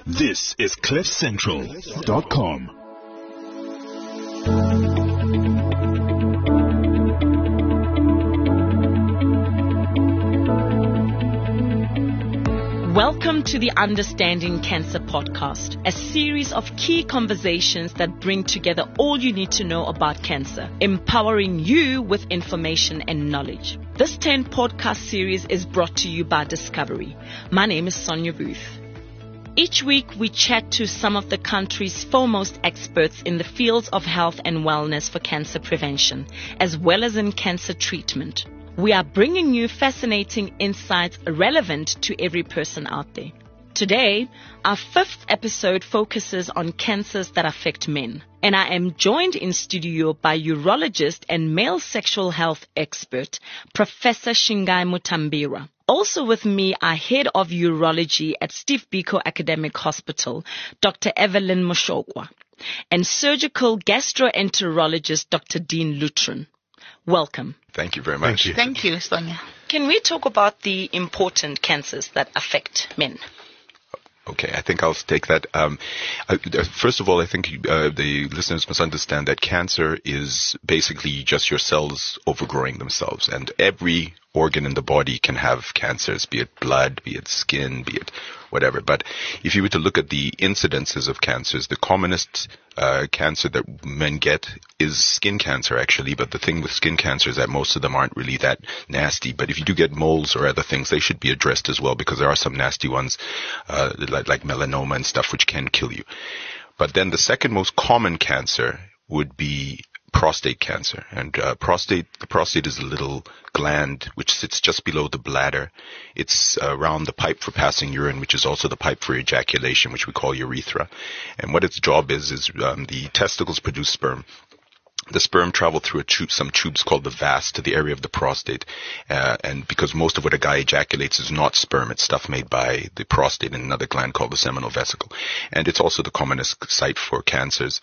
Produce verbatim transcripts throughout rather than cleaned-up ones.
This is cliff central dot com. Welcome to the Understanding Cancer podcast, a series of key conversations that bring together all you need to know about cancer, empowering you with information and knowledge. This ten podcast series is brought to you by Discovery. My name is Sonia Booth. Each week, we chat to some of the country's foremost experts in the fields of health and wellness for cancer prevention, as well as in cancer treatment. We are bringing you fascinating insights relevant to every person out there. Today, our fifth episode focuses on cancers that affect men. And I am joined in studio by urologist and male sexual health expert, Professor Shingai Mutambira. Also with me are Head of Urology at Steve Biko Academic Hospital, Doctor Evelyn Moshokwa, and Surgical Gastroenterologist, Doctor Dean Lutron. Welcome. Thank you very much. Thank you. Thank you, Sonia. Can we talk about the important cancers that affect men? Okay, I think I'll take that. Um, uh, first of all, I think uh, the listeners must understand that cancer is basically just your cells overgrowing themselves, and every organ in the body can have cancers, be it blood, be it skin, be it whatever. But if you were to look at the incidences of cancers, the commonest uh, cancer that men get is skin cancer, actually. But the thing with skin cancer is that most of them aren't really that nasty. But if you do get moles or other things, they should be addressed as well, because there are some nasty ones, uh, like, like melanoma and stuff, which can kill you. But then the second most common cancer would be prostate cancer. And uh, prostate, the prostate is a little gland which sits just below the bladder. It's uh, around the pipe for passing urine, which is also the pipe for ejaculation, which we call urethra. And what its job is, is um, the testicles produce sperm. The sperm travel through a tube, some tubes called the vas, to the area of the prostate. Uh, and because most of what a guy ejaculates is not sperm, it's stuff made by the prostate and another gland called the seminal vesicle. And it's also the commonest site for cancers.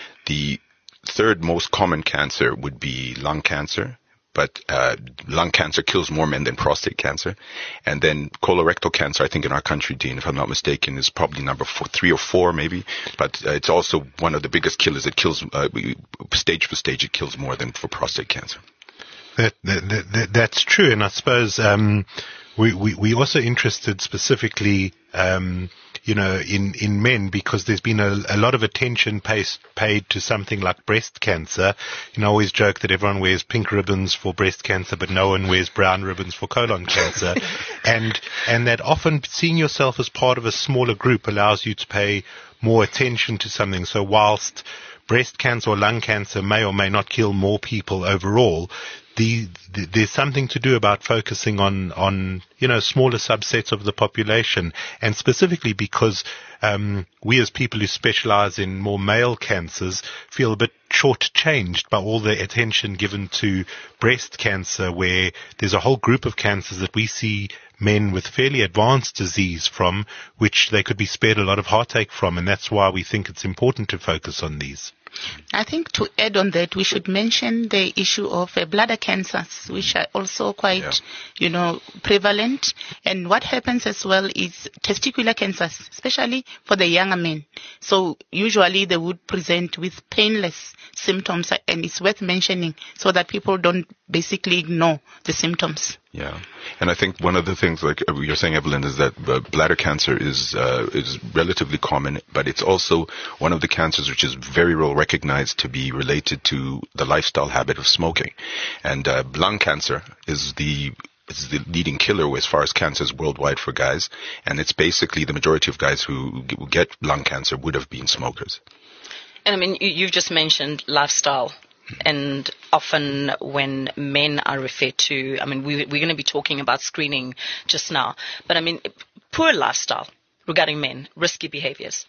The third most common cancer would be lung cancer, but uh, lung cancer kills more men than prostate cancer. And then colorectal cancer, I think in our country, Dean, if I'm not mistaken, is probably number four, three or four maybe. But uh, it's also one of the biggest killers. It kills, uh, stage for stage, it kills more than for prostate cancer. That, that, that, that's true. And I suppose um, we, we, we also interested specifically um you know, in, in men, because there's been a, a lot of attention paid, paid to something like breast cancer. You know, I always joke that everyone wears pink ribbons for breast cancer, but no one wears brown ribbons for colon cancer. and, and that often seeing yourself as part of a smaller group allows you to pay more attention to something. So whilst breast cancer or lung cancer may or may not kill more people overall, The, the, there's something to do about focusing on, on, you know, smaller subsets of the population, and specifically because um, we as people who specialize in more male cancers feel a bit shortchanged by all the attention given to breast cancer, where there's a whole group of cancers that we see men with fairly advanced disease from, which they could be spared a lot of heartache from, and that's why we think it's important to focus on these. I think to add on that, we should mention the issue of uh, bladder cancers, which are also quite, yeah. you know, prevalent. And what happens as well is testicular cancers, especially for the younger men. So usually they would present with painless symptoms, and it's worth mentioning so that people don't basically ignore the symptoms. Yeah, and I think one of the things, like you're saying, Evelyn, is that uh, bladder cancer is uh, is relatively common, but it's also one of the cancers which is very well recognized to be related to the lifestyle habit of smoking. And uh, lung cancer is the is the leading killer as far as cancers worldwide for guys, and it's basically the majority of guys who get lung cancer would have been smokers. And I mean, you, you've just mentioned lifestyle. And often when men are referred to, I mean, we, we're going to be talking about screening just now, but I mean, poor lifestyle regarding men, risky behaviors.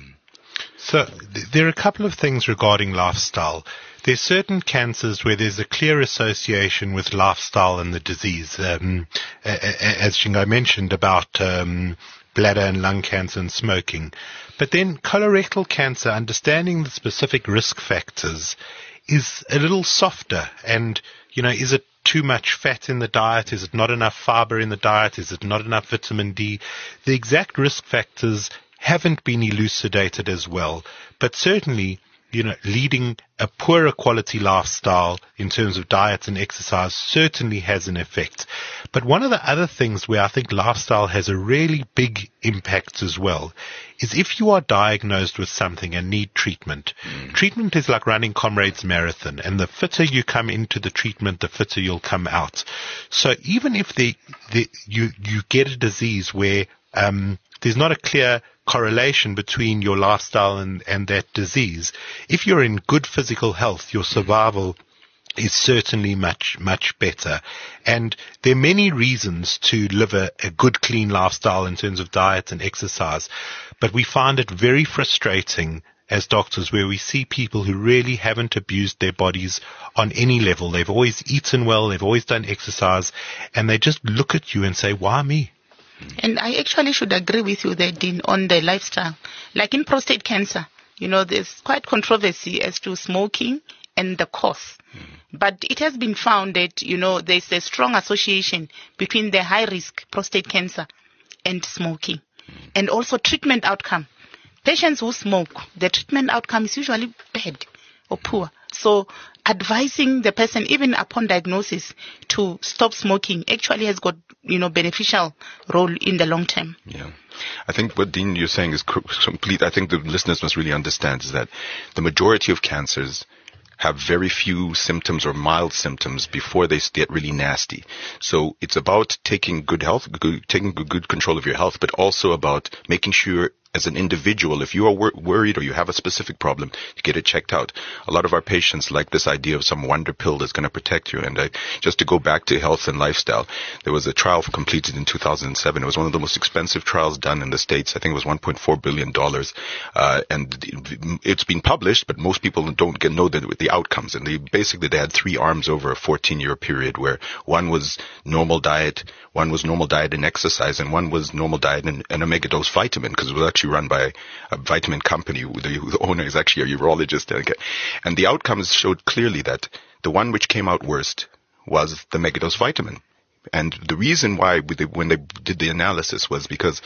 So th- there are a couple of things regarding lifestyle. There's certain cancers where there's a clear association with lifestyle and the disease, um, a- a- as Shingai mentioned about um, bladder and lung cancer and smoking. But then colorectal cancer, understanding the specific risk factors is a little softer. And, you know, is it too much fat in the diet? Is it not enough fiber in the diet? Is it not enough vitamin D? The exact risk factors haven't been elucidated as well. But certainly, you know, leading a poorer quality lifestyle in terms of diet and exercise certainly has an effect. But one of the other things where I think lifestyle has a really big impact as well is if you are diagnosed with something and need treatment. Mm. Treatment is like running Comrades Marathon, and the fitter you come into the treatment, the fitter you'll come out. So even if the, the you you get a disease where um there's not a clear correlation between your lifestyle and, and that disease, if you're in good physical health, your survival is certainly much, much better. And there are many reasons to live a, a good, clean lifestyle in terms of diet and exercise. But we find it very frustrating as doctors where we see people who really haven't abused their bodies on any level. They've always eaten well, they've always done exercise, and they just look at you and say, why me? And I actually should agree with you there, Dean, on the lifestyle. Like in prostate cancer, you know, there's quite controversy as to smoking and the cause. Mm. But it has been found that, you know, there's a strong association between the high-risk prostate cancer and smoking. Mm. And also treatment outcome. Patients who smoke, the treatment outcome is usually bad or poor. So advising the person, even upon diagnosis, to stop smoking actually has got, you know, beneficial role in the long term. Yeah. I think what, Dean, you're saying is complete. I think the listeners must really understand is that the majority of cancers have very few symptoms or mild symptoms before they get really nasty. So it's about taking good health, good, taking good control of your health, but also about making sure as an individual, if you are wor- worried or you have a specific problem, you get it checked out. A lot of our patients like this idea of some wonder pill that's going to protect you. And I, just to go back to health and lifestyle, there was a trial completed in two thousand seven. It was one of the most expensive trials done in the States. I think it was one point four billion dollars. Uh, and it's been published, but most people don't get, know the, the outcomes. And they basically, they had three arms over a fourteen year period where one was normal diet, one was normal diet and exercise, and one was normal diet and an omega dose vitamin, because it was actually run by a vitamin company. The, the owner is actually a urologist. And the outcomes showed clearly that the one which came out worst was the megadose vitamin. And the reason why we, when they did the analysis was because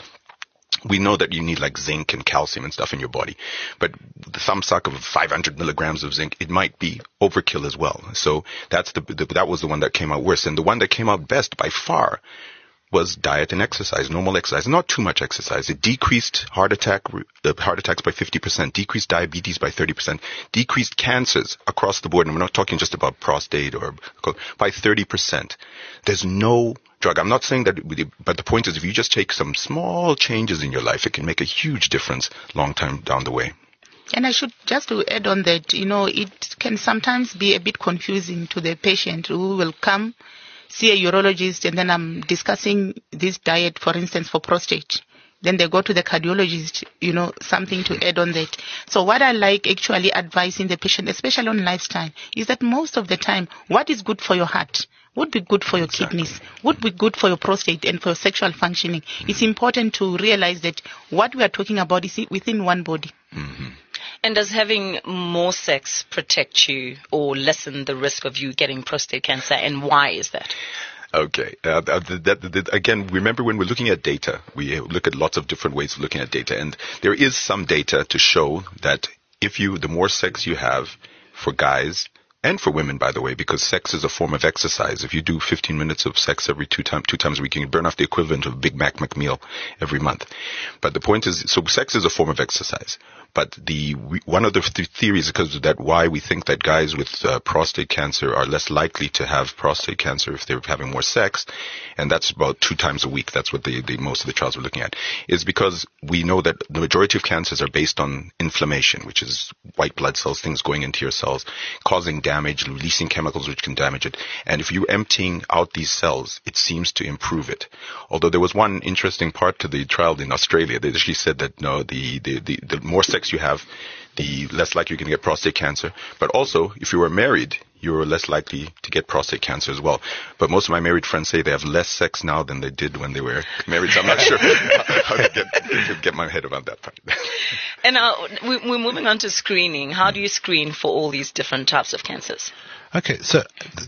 we know that you need like zinc and calcium and stuff in your body, but the thumb suck of five hundred milligrams of zinc, it might be overkill as well. So that's the, the that was the one that came out worst. And the one that came out best by far was diet and exercise, normal exercise, not too much exercise. It decreased heart attack, uh, heart attacks by fifty percent, decreased diabetes by thirty percent, decreased cancers across the board. And we're not talking just about prostate or by thirty percent. There's no drug. I'm not saying that, but the point is if you just take some small changes in your life, it can make a huge difference long time down the way. And I should just to add on that, you know, it can sometimes be a bit confusing to the patient who will come see a urologist, and then I'm discussing this diet, for instance, for prostate. Then they go to the cardiologist, you know, something to add on that. So what I like actually advising the patient, especially on lifestyle, is that most of the time, what is good for your heart would be good for your exactly. kidneys, would be good for your prostate and for your sexual functioning. Mm-hmm. It's important to realize that what we are talking about is within one body. Mm-hmm. And does having more sex protect you or lessen the risk of you getting prostate cancer, and why is that? Okay. Uh, that, that, that, again, remember when we're looking at data, we look at lots of different ways of looking at data, and there is some data to show that if you, the more sex you have for guys, and for women, by the way, because sex is a form of exercise. If you do fifteen minutes of sex every two, time, two times a week, you can burn off the equivalent of a Big Mac McMeal every month. But the point is, so sex is a form of exercise. But the one of the th- theories, because of that, why we think that guys with uh, prostate cancer are less likely to have prostate cancer if they're having more sex, and that's about two times a week. That's what the, the most of the trials we're looking at, is because we know that the majority of cancers are based on inflammation, which is white blood cells, things going into your cells, causing damage, releasing chemicals which can damage it. And if you're emptying out these cells, it seems to improve it. Although there was one interesting part to the trial in Australia. They actually said that no, the the, the, the more sex you have, the less likely you're going to get prostate cancer. But also, if you were married, you're less likely to get prostate cancer as well. But most of my married friends say they have less sex now than they did when they were married. So I'm not sure how to get, to get my head around that part. And uh, we're moving on to screening. How do you screen for all these different types of cancers? Okay, so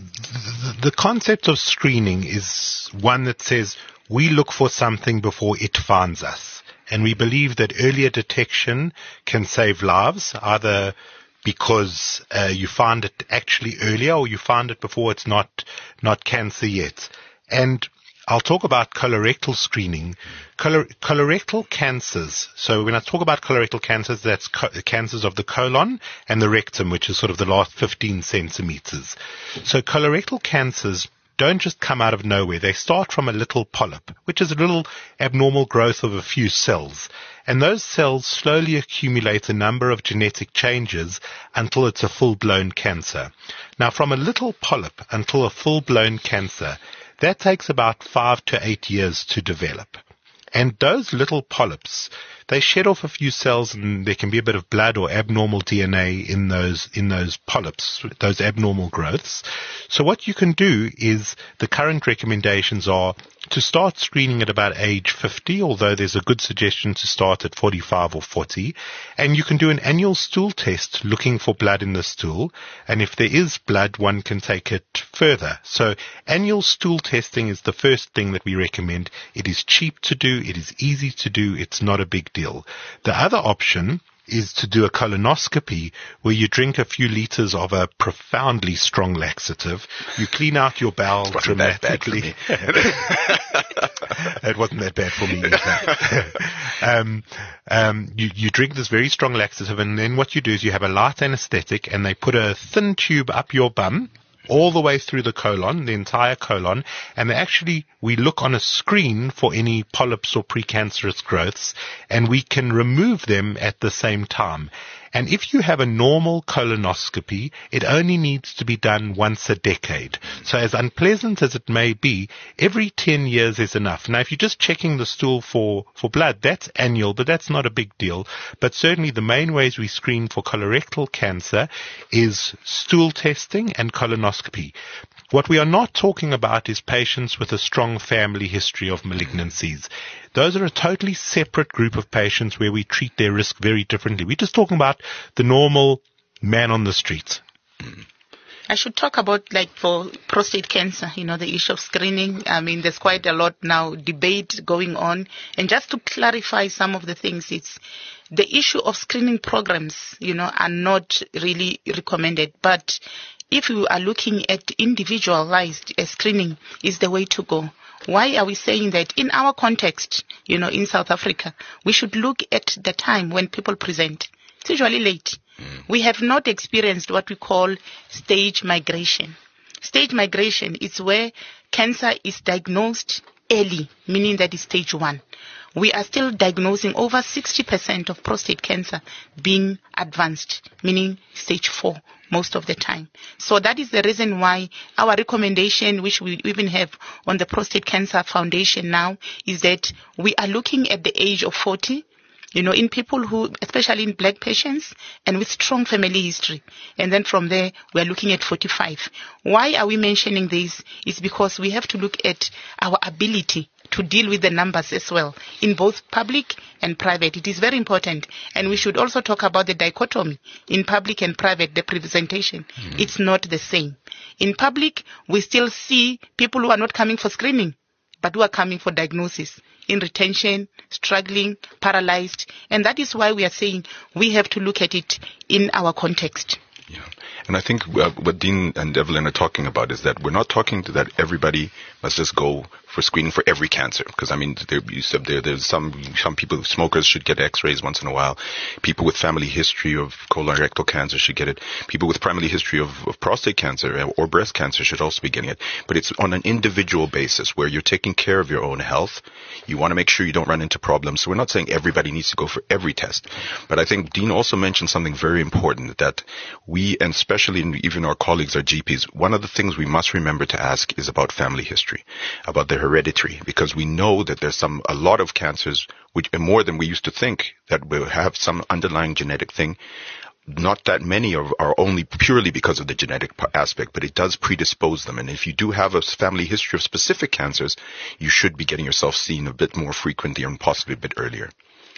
the, the concept of screening is one that says we look for something before it finds us. And we believe that earlier detection can save lives, either because uh, you find it actually earlier or you find it before it's not not cancer yet. And I'll talk about colorectal screening. Color, colorectal cancers. So when I talk about colorectal cancers, that's co- cancers of the colon and the rectum, which is sort of the last fifteen centimeters. So colorectal cancers don't just come out of nowhere. They start from a little polyp, which is a little abnormal growth of a few cells. And those cells slowly accumulate a number of genetic changes until it's a full-blown cancer. Now, from a little polyp until a full-blown cancer, that takes about five to eight years to develop. And those little polyps, they shed off a few cells and there can be a bit of blood or abnormal D N A in those, in those polyps, those abnormal growths. So what you can do is, the current recommendations are to start screening at about age fifty, although there's a good suggestion to start at forty-five or forty. And you can do an annual stool test looking for blood in the stool. And if there is blood, one can take it further. So annual stool testing is the first thing that we recommend. It is cheap to do. It is easy to do. It's not a big deal. The other option is to do a colonoscopy, where you drink a few liters of a profoundly strong laxative. You clean out your bowel dramatically. It wasn't that bad for me either. um, um, you, you drink this very strong laxative, and then what you do is you have a light anesthetic, and they put a thin tube up your bum, all the way through the colon, the entire colon, and they actually, we look on a screen for any polyps or precancerous growths, and we can remove them at the same time. And if you have a normal colonoscopy, it only needs to be done once a decade. So as unpleasant as it may be, every ten years is enough. Now, if you're just checking the stool for, for blood, that's annual, but that's not a big deal. But certainly the main ways we screen for colorectal cancer is stool testing and colonoscopy. What we are not talking about is patients with a strong family history of malignancies. Those are a totally separate group of patients where we treat their risk very differently. We're just talking about the normal man on the street. I should talk about, like, for prostate cancer, you know, the issue of screening. I mean, there's quite a lot now debate going on. And just to clarify some of the things, it's the issue of screening programs, you know, are not really recommended. But if you are looking at individualized uh, screening, is the way to go. Why are we saying that? In our context, you know, in South Africa, we should look at the time when people present. It's usually late. Mm. We have not experienced what we call stage migration. Stage migration is where cancer is diagnosed early, meaning that it's stage one. We are still diagnosing over sixty percent of prostate cancer being advanced, meaning stage four most of the time. So that is the reason why our recommendation, which we even have on the Prostate Cancer Foundation now, is that we are looking at the age of forty, you know, in people who, especially in black patients and with strong family history. And then from there, we are looking at forty-five. Why are we mentioning this? It's because we have to look at our ability to deal with the numbers as well, in both public and private. It is very important. And we should also talk about the dichotomy in public and private, the presentation. Mm-hmm. It's not the same. In public, we still see people who are not coming for screening, but who are coming for diagnosis, in retention, struggling, paralyzed. And that is why we are saying we have to look at it in our context. Yeah. And I think uh, what Dean and Evelyn are talking about is that we're not talking to that everybody must just go for screening for every cancer. Because, I mean, there, you said there, there's some, some people, smokers should get x-rays once in a while. People with family history of colorectal cancer should get it. People with family history of, of prostate cancer or breast cancer should also be getting it. But it's on an individual basis where you're taking care of your own health. You want to make sure you don't run into problems. So we're not saying everybody needs to go for every test. But I think Dean also mentioned something very important, that we, and especially even our colleagues, our G Ps, one of the things we must remember to ask is about family history, about the hereditary, because we know that there's some, a lot of cancers, which more than we used to think, that will have some underlying genetic thing. Not that many are, are only purely because of the genetic aspect, but it does predispose them. And if you do have a family history of specific cancers, you should be getting yourself seen a bit more frequently and possibly a bit earlier.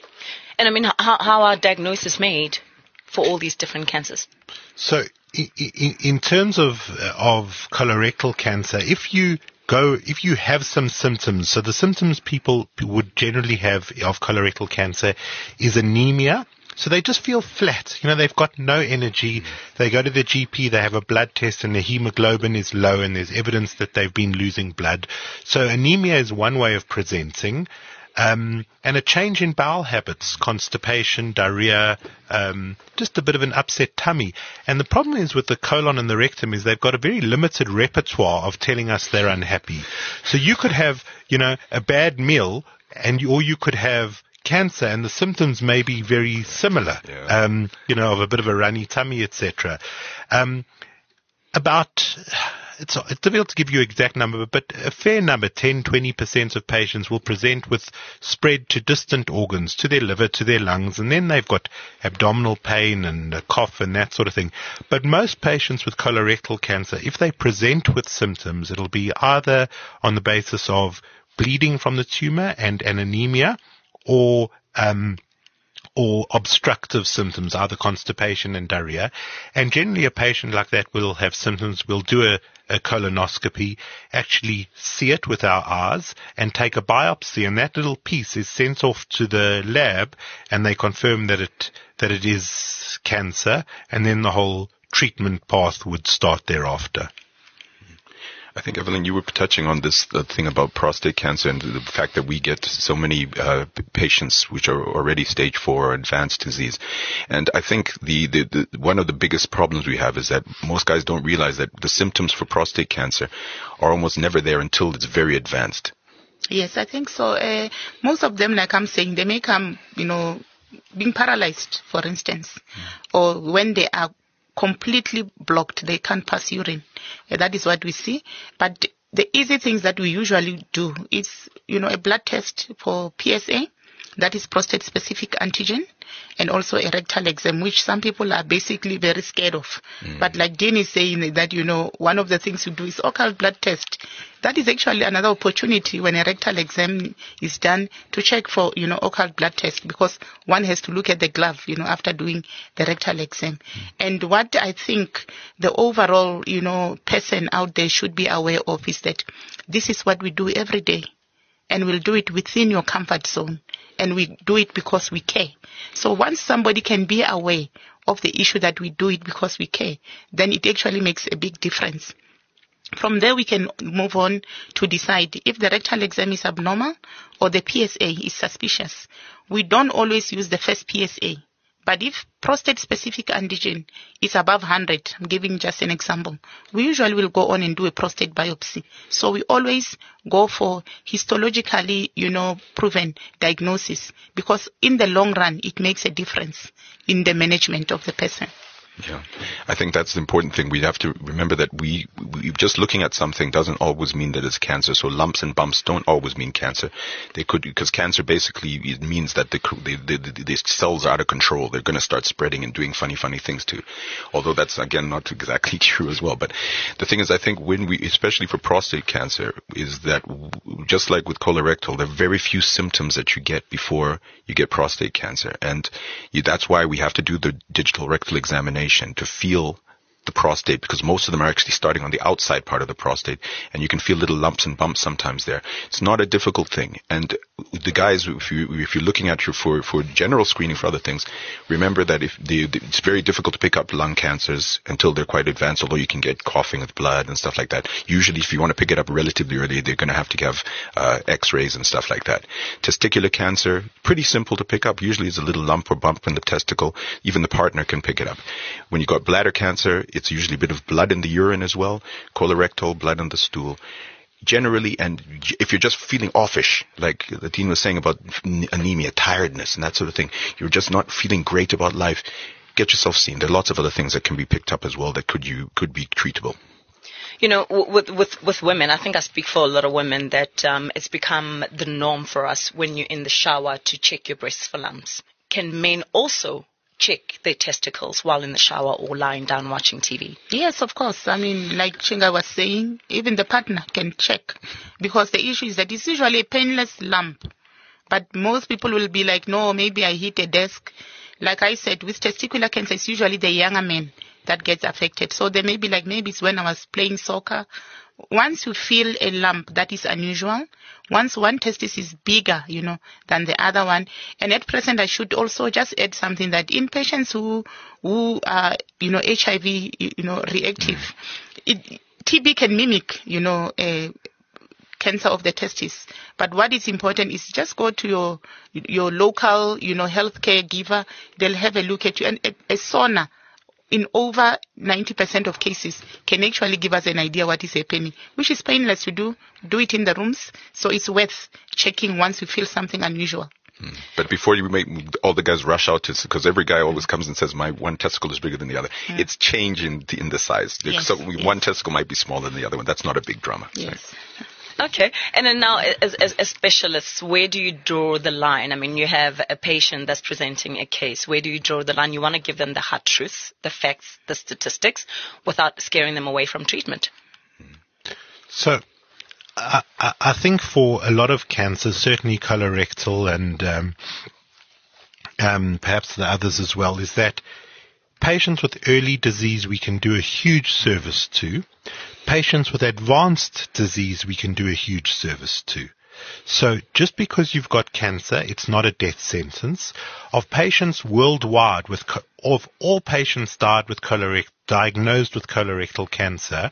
And I mean, how, how are diagnoses made for all these different cancers? So in, in, in terms of, of colorectal cancer, if you go, if you have some symptoms, so the symptoms people would generally have of colorectal cancer is anemia. So they just feel flat. You know, they've got no energy. They go to the G P, they have a blood test, and the hemoglobin is low, and there's evidence that they've been losing blood. So anemia is one way of presenting. Um, and a change in bowel habits, constipation, diarrhea, um, just a bit of an upset tummy. And the problem is with the colon and the rectum is they've got a very limited repertoire of telling us they're unhappy. So you could have, you know, a bad meal, and you, or you could have cancer, and the symptoms may be very similar, yeah. um, you know, of a bit of a runny tummy, et cetera. Um, about, it's, it's difficult to give you an exact number, but a fair number, ten, twenty percent of patients will present with spread to distant organs, to their liver, to their lungs, and then they've got abdominal pain and a cough and that sort of thing. But most patients with colorectal cancer, if they present with symptoms, it'll be either on the basis of bleeding from the tumor and an anemia, or um, or obstructive symptoms, either constipation and diarrhea. And generally a patient like that will have symptoms. We'll do a, a colonoscopy, actually see it with our eyes, and take a biopsy, and that little piece is sent off to the lab, and they confirm that it that it is cancer, and then the whole treatment path would start thereafter. I think, Evelyn, you were touching on this uh, thing about prostate cancer and the fact that we get so many uh, patients which are already stage four or advanced disease. And I think the, the, the one of the biggest problems we have is that most guys don't realize that the symptoms for prostate cancer are almost never there until it's very advanced. Yes, I think so. Uh, most of them, like I'm saying, they may come, you know, being paralyzed, for instance, mm. or when they are completely blocked, they can't pass urine. Uh, that is what we see. But the easy things that we usually do is, you know, a blood test for P S A, that is prostate specific antigen, and also a rectal exam, which some people are basically very scared of. Mm. But like Dean is saying that, you know, one of the things you do is occult blood test. That is actually another opportunity when a rectal exam is done to check for, you know, occult blood test, because one has to look at the glove, you know, after doing the rectal exam. Mm. And what I think the overall, you know, person out there should be aware of is that this is what we do every day. And we'll do it within your comfort zone. And we do it because we care. So once somebody can be aware of the issue that we do it because we care, then it actually makes a big difference. From there, we can move on to decide if the rectal exam is abnormal or the P S A is suspicious. We don't always use the first P S A. But if prostate-specific antigen is above one hundred, I'm giving just an example, we usually will go on and do a prostate biopsy. So we always go for histologically, you know, proven diagnosis, because in the long run, it makes a difference in the management of the person. Yeah, I think that's the important thing. We have to remember that we, we just looking at something doesn't always mean that it's cancer. So lumps and bumps don't always mean cancer. They could, because cancer basically it means that the the, the, the cells are out of control. They're going to start spreading and doing funny, funny things too. Although that's again not exactly true as well. But the thing is, I think when we, especially for prostate cancer, is that just like with colorectal, there are very few symptoms that you get before you get prostate cancer, and you, that's why we have to do the digital rectal examination to feel the prostate, because most of them are actually starting on the outside part of the prostate, and you can feel little lumps and bumps sometimes there. It's not a difficult thing. And the guys, if you if you're looking at your for for general screening for other things, remember that if the, the it's very difficult to pick up lung cancers until they're quite advanced, although you can get coughing with blood and stuff like that. Usually if you want to pick it up relatively early, they're going to have to have uh, x-rays and stuff like that. Testicular cancer, pretty simple to pick up. Usually it's a little lump or bump in the testicle. Even the partner can pick it up. When you got bladder cancer, it's usually a bit of blood in the urine as well. Colorectal, blood in the stool. Generally, and if you're just feeling offish, like the Dean was saying about anemia, tiredness, and that sort of thing, you're just not feeling great about life, get yourself seen. There are lots of other things that can be picked up as well that could you could be treatable. You know, with with with women, I think I speak for a lot of women that um, it's become the norm for us when you're in the shower to check your breasts for lumps. Can men also check their testicles while in the shower or lying down watching T V? Yes, of course. I mean, like Chinga was saying, even the partner can check, because the issue is that it's usually a painless lump. But most people will be like, no, maybe I hit a desk. Like I said, with testicular cancer, it's usually the younger men that gets affected. So they may be like, maybe it's when I was playing soccer, once you feel a lump that is unusual, once one testis is bigger, you know, than the other one, and at present I should also just add something that in patients who, who are, you know, H I V, you know, reactive, mm. it, T B can mimic, you know, a cancer of the testis. But what is important is just go to your, your local, you know, healthcare giver. They'll have a look at you, and a, a sauna, in over ninety percent of cases, can actually give us an idea what is happening, which is painless to do. Do it in the rooms. So it's worth checking once you feel something unusual. Hmm. But before you make all the guys rush out to, because every guy always comes and says, my one testicle is bigger than the other. Mm. It's changing in, in the size. Yes, so yes. One testicle might be smaller than the other one. That's not a big drama. Yes. Right? Okay. And then now, as, as, as specialists, where do you draw the line? I mean, you have a patient that's presenting a case. Where do you draw the line? You want to give them the hard truths, the facts, the statistics, without scaring them away from treatment. So, I, I think for a lot of cancers, certainly colorectal and um, um, perhaps the others as well, is that patients with early disease we can do a huge service to. Patients with advanced disease we can do a huge service to. So just because you've got cancer, it's not a death sentence. Of patients worldwide, with co- of all patients died with colorect- diagnosed with colorectal cancer,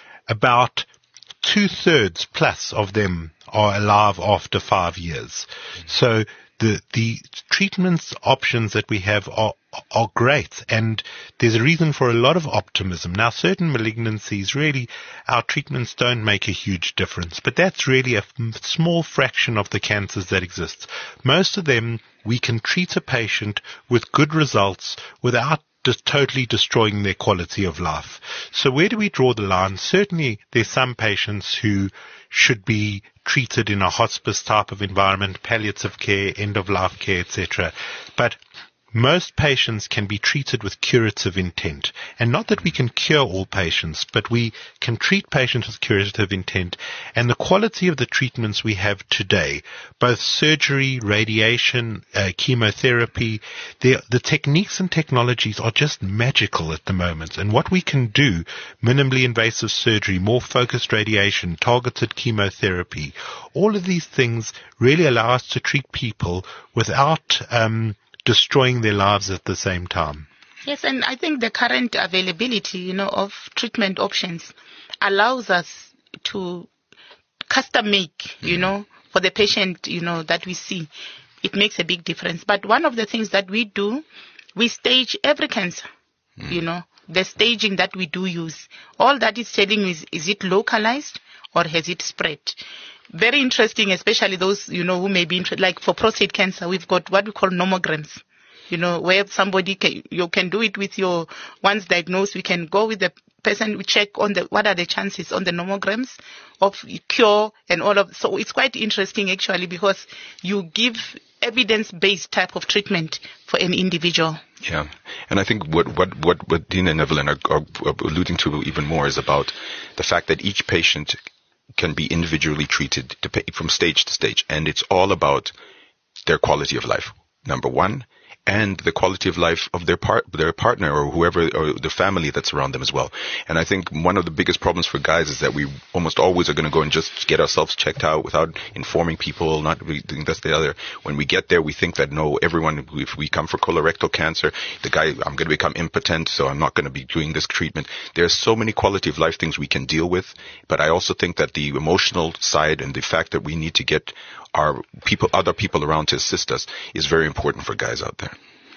about two-thirds plus of them are alive after five years. So the the treatments options that we have are are great, and there's a reason for a lot of optimism. Now, certain malignancies, really, our treatments don't make a huge difference, but that's really a f- small fraction of the cancers that exist. Most of them, we can treat a patient with good results without just totally destroying their quality of life. So where do we draw the line? Certainly, there's some patients who should be treated in a hospice type of environment, palliative care, end-of-life care, et cetera. But most patients can be treated with curative intent. And not that we can cure all patients, but we can treat patients with curative intent. And the quality of the treatments we have today, both surgery, radiation, uh, chemotherapy, the, the techniques and technologies are just magical at the moment. And what we can do, minimally invasive surgery, more focused radiation, targeted chemotherapy, all of these things really allow us to treat people without um destroying their lives at the same time. Yes, and I think the current availability, you know, of treatment options allows us to custom make, you know, for the patient, you know, that we see. It makes a big difference. But one of the things that we do, we stage every cancer, mm. you know, the staging that we do use. All that is telling you is, is it localized or has it spread? Very interesting, especially those, you know, who may be interested. Like for prostate cancer, we've got what we call nomograms, you know, where somebody can, you can do it with your, once diagnosed, we can go with the person, we check on the, what are the chances on the nomograms of cure and all of, so it's quite interesting actually because you give evidence-based type of treatment for an individual. Yeah, and I think what what what, what Dean and Evelyn are, are alluding to even more is about the fact that each patient can be individually treated from stage to stage, and it's all about their quality of life, number one, and the quality of life of their part, their partner or whoever, or the family that's around them as well. And I think one of the biggest problems for guys is that we almost always are going to go and just get ourselves checked out without informing people, not really doing this, the other. When we get there, we think that no, everyone, if we come for colorectal cancer, the guy, I'm going to become impotent, so I'm not going to be doing this treatment. There's so many quality of life things we can deal with, but I also think that the emotional side and the fact that we need to get our people, other people around to assist us is very important for guys out there.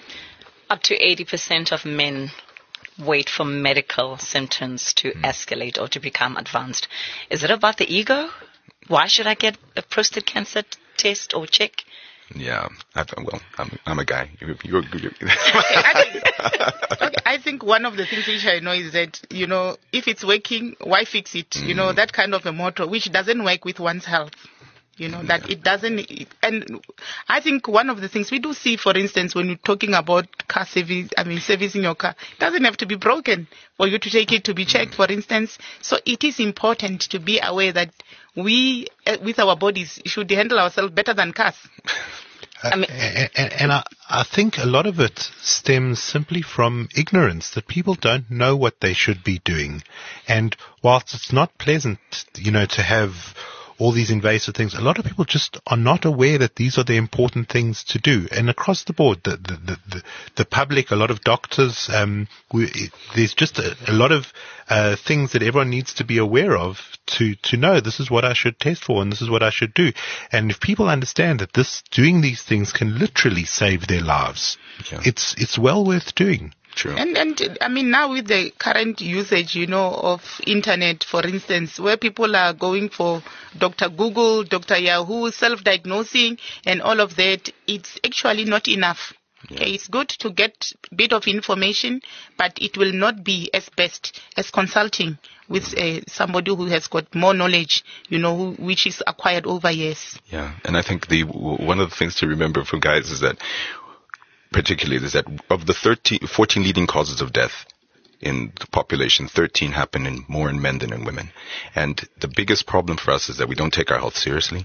Up to eighty percent of men wait for medical symptoms to mm. escalate or to become advanced. Is it about the ego? Why should I get a prostate cancer t- test or check? Yeah, I, well, I'm, I'm a guy. You're, you're, you're okay, I, think, okay, I think one of the things which I know is that, you know, if it's working, why fix it? Mm. You know, that kind of a motto, which doesn't work with one's health. You know, that it doesn't, and I think one of the things we do see, for instance, when we're talking about car service, I mean, servicing your car, it doesn't have to be broken for you to take it to be checked, for instance. So it is important to be aware that we, uh, with our bodies, should handle ourselves better than cars. Uh, I mean, and, and I, I think a lot of it stems simply from ignorance, that people don't know what they should be doing. And whilst it's not pleasant, you know, to have all these invasive things, a lot of people just are not aware that these are the important things to do. And across the board, the the the, the, the public, a lot of doctors, um, we, it, there's just a, a lot of uh, things that everyone needs to be aware of to to know this is what I should test for and this is what I should do. And if people understand that this doing these things can literally save their lives, yeah. it's it's well worth doing. True. And, and I mean, now with the current usage, you know, of internet, for instance, where people are going for Doctor Google, Doctor Yahoo, self-diagnosing and all of that, it's actually not enough. Yeah. Okay, it's good to get a bit of information, but it will not be as best as consulting with uh, somebody who has got more knowledge, you know, who, which is acquired over years. Yeah, and I think the one of the things to remember for guys is that particularly is that of the thirteen, fourteen leading causes of death in the population, thirteen happen in more in men than in women. And the biggest problem for us is that we don't take our health seriously.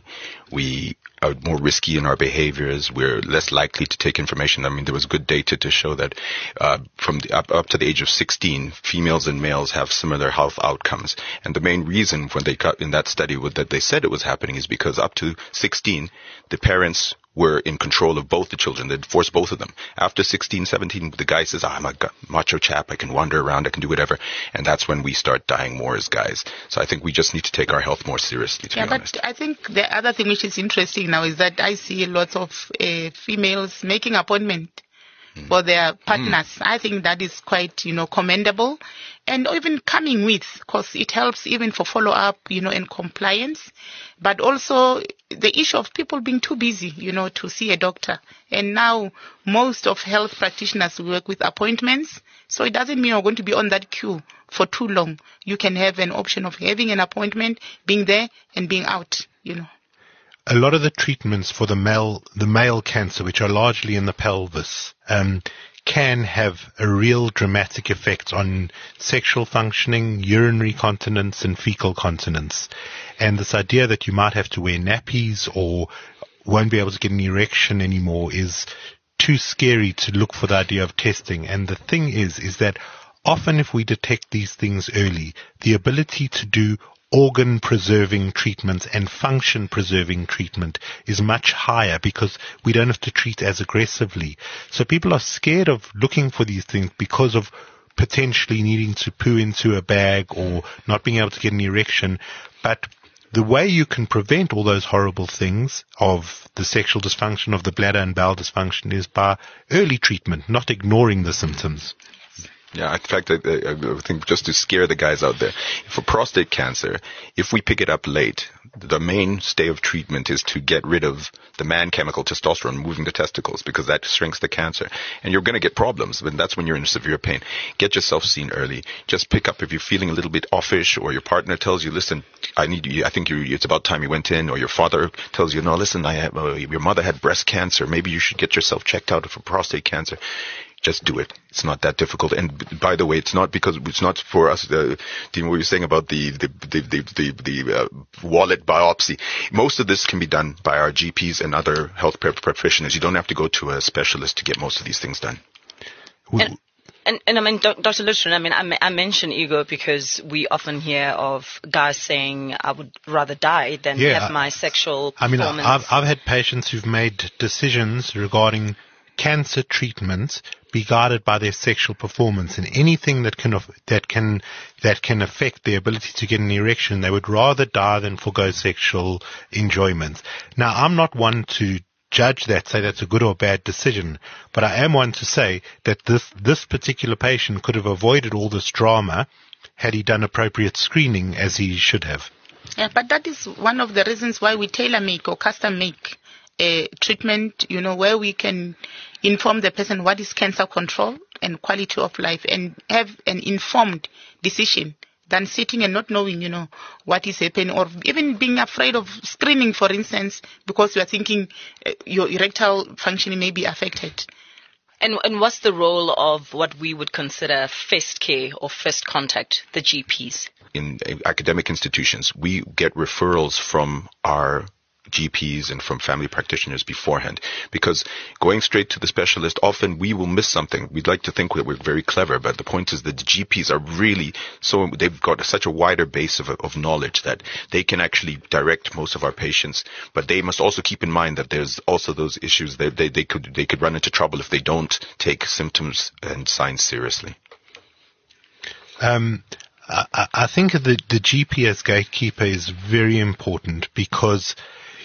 We are more risky in our behaviors. We're less likely to take information. I mean, there was good data to show that uh, from the, up, up to the age of sixteen, females and males have similar health outcomes. And the main reason when they got in that study was that they said it was happening is because up to sixteen, the parents were in control of both the children. They'd force both of them. After sixteen, seventeen, the guy says, oh, I'm a macho chap. I can wander around. I can do whatever. And that's when we start dying more as guys. So I think we just need to take our health more seriously, to yeah, be honest. But I think the other thing which is interesting now is that I see lots of uh, females making appointment mm. for their partners. Mm. I think that is quite, you know, commendable. And even coming with, because it helps even for follow-up, you know, and compliance. But also the issue of people being too busy, you know, to see a doctor. And now most of health practitioners work with appointments. So it doesn't mean you're going to be on that queue for too long. You can have an option of having an appointment, being there and being out, you know. A lot of the treatments for the male, the male cancer, which are largely in the pelvis, um, can have a real dramatic effect on sexual functioning, urinary continence, and fecal continence. And this idea that you might have to wear nappies or won't be able to get an erection anymore is too scary to look for the idea of testing. And the thing is, is that often if we detect these things early, the ability to do organ-preserving treatment and function-preserving treatment is much higher because we don't have to treat as aggressively. So people are scared of looking for these things because of potentially needing to poo into a bag or not being able to get an erection. But the way you can prevent all those horrible things of the sexual dysfunction, of the bladder and bowel dysfunction, is by early treatment, not ignoring the symptoms. Yeah, in fact, I, I think just to scare the guys out there, for prostate cancer, if we pick it up late, the mainstay of treatment is to get rid of the man chemical testosterone, moving the testicles, because that shrinks the cancer. And you're going to get problems, but that's when you're in severe pain. Get yourself seen early. Just pick up if you're feeling a little bit offish, or your partner tells you, listen, I need you, I think you, it's about time you went in, or your father tells you, no, listen, I have, uh, your mother had breast cancer. Maybe you should get yourself checked out for prostate cancer. Just do it. It's not that difficult. And by the way, it's not because it's not for us. Uh, Dean, what you're saying about the the the the, the, the uh, wallet biopsy. Most of this can be done by our G Ps and other health practitioners. You don't have to go to a specialist to get most of these things done. And, and, and I mean, Doctor Lutheran, I mean, I, I mention ego because we often hear of guys saying, I would rather die than yeah, have my sexual I mean, performance. I've, I've had patients who've made decisions regarding cancer treatment be guided by their sexual performance, and anything that can that can that can affect their ability to get an erection, they would rather die than forgo sexual enjoyment. Now, I'm not one to judge that, say that's a good or bad decision, but I am one to say that this this particular patient could have avoided all this drama had he done appropriate screening as he should have. Yeah, but that is one of the reasons why we tailor make or custom make a treatment, you know, where we can inform the person what is cancer control and quality of life, and have an informed decision than sitting and not knowing, you know, what is happening, or even being afraid of screening, for instance, because you are thinking uh, your erectile functioning may be affected. And, and what's the role of what we would consider first care or first contact, the G Ps? In academic institutions, we get referrals from our G Ps and from family practitioners beforehand. Because going straight to the specialist, often we will miss something. We'd like to think that we're very clever, but the point is that the G Ps are really so, they've got such a wider base of, of knowledge that they can actually direct most of our patients. But they must also keep in mind that there's also those issues that they, they could they could run into trouble if they don't take symptoms and signs seriously. Um, I, I think the, the G P as gatekeeper is very important, because